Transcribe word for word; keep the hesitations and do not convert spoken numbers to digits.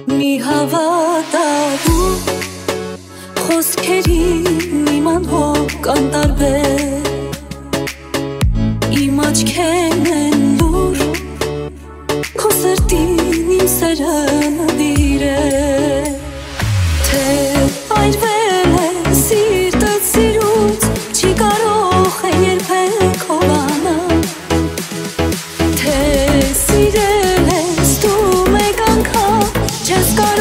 Մի հավատալու խոսքերին իմ անհոգ կանտարբեր Իմ աչքերն են լուր Քո սրտին իմ սերը նվիրել Թե այրվել է սիրտդ սիրուց Չի կարող է երբեք հովանալ Թե սիրել ես դու մեկ անգամ Չես կարող